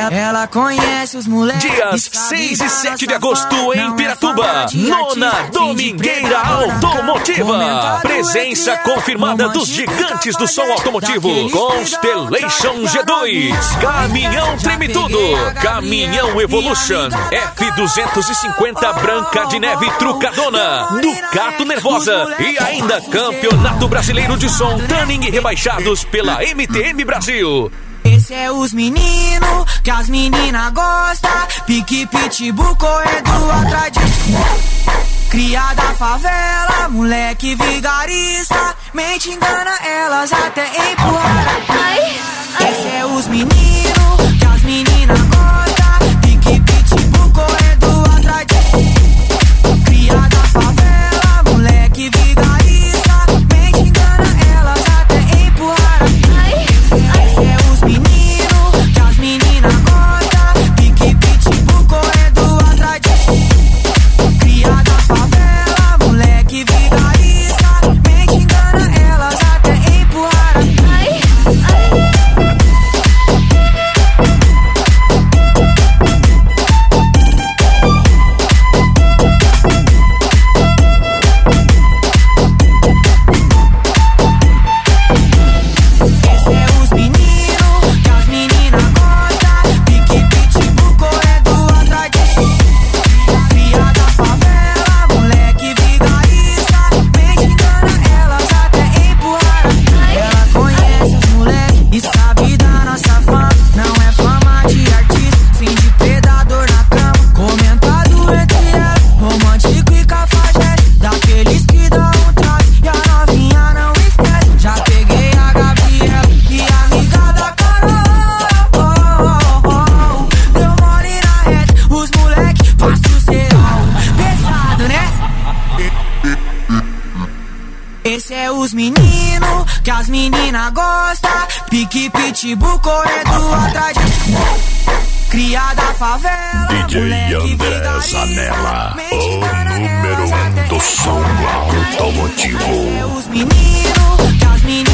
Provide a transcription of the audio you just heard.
Ela conhece os moleques. Dias 6 e 7 de agosto em Piratuba. Nona Domingueira Automotiva. Presença confirmada dos gigantes do som automotivo. Constellation G2. Caminhão Treme Tudo. Caminhão Evolution. F250 Branca de Neve Trucadona. Ducato Nervosa. E ainda Campeonato Brasileiro de Som Tuning e Rebaixados pela MTM Brasil. Esse é os meninos que as meninas gostam. Pique pitbull correndo atrás de cria da favela, moleque vigarista. Mente engana elas até empurrar. Esse é os meninos que as meninas gostam. Pique pitbull correndo atrás de cria da favela, moleque vigarista. Mente engana elas até empurrar. Esse é os meninos que as meninas gostam. Pique pitbull correndo atrás de cria da favela, moleque vigarista. Mente engana elas até empurrar. Esse é os meninos que as meninas gostam. Pique pitbull correndo atrás de cria da favela. DJ André Zanella, o número 1 do som automotivo. Esse é os meninos que as meninas